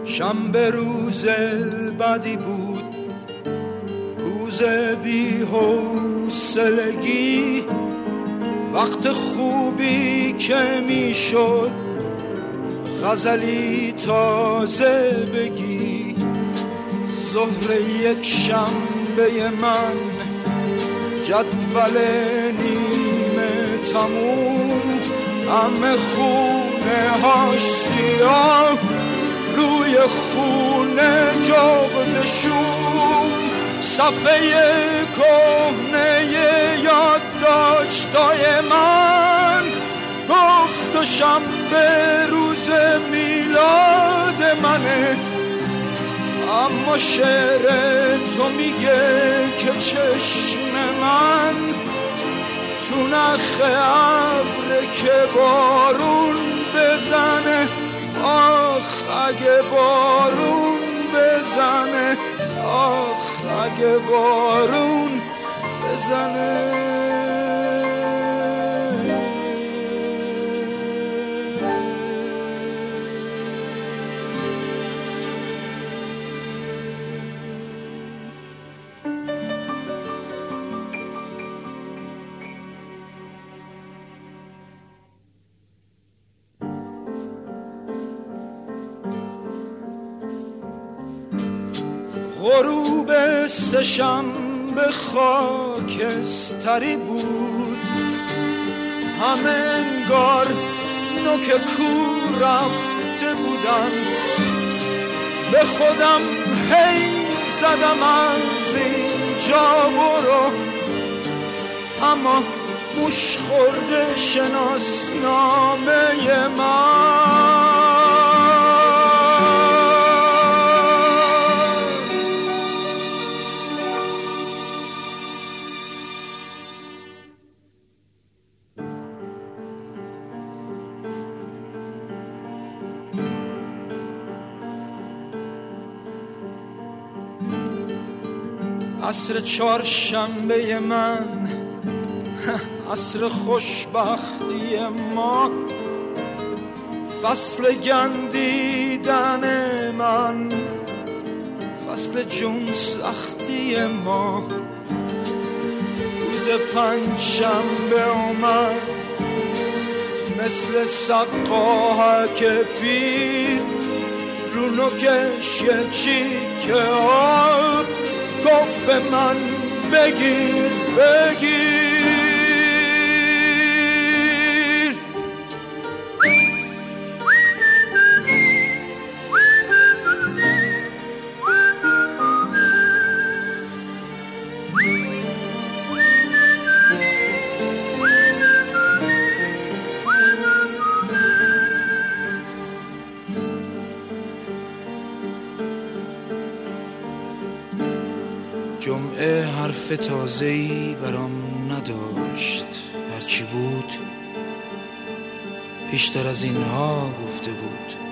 شنبه روز بدی بود، روز بی حوصلگی، وقت خوبی که میشد غزلی تازه بگی. ظهر یک شنبه من، جدول نیمه تموم، همه خونه هاش سیاه، روی خونه جغد شوم، صفحه کهنه یادداشتای من گفت و شنبه روز میلاد منه. اما شعر تو میگه که چشم من تو نخ ابر که بارون بزنه. آخ اگه بارون بزنه، آخ اگه بارون بزنه. غروب سه‌شنبه خاکستری بود، همه انگار نوک کو رفته بودن. به خودم هی زدم از اینجا برو، اما موش خورده شناسنامه من. عصر چهارشنبه من، عصر خوشبختی ما، فصل گندیدن من، فصل جون سختی ما. روز پنجشنبه اومد مثل سقاهک پیر، رو نوکش یه چیکه آب گفت به من بگیر بگیر. جمعه حرف تازه‌ای برام نداشت، هرچی بود پیشتر از اینها گفته بود.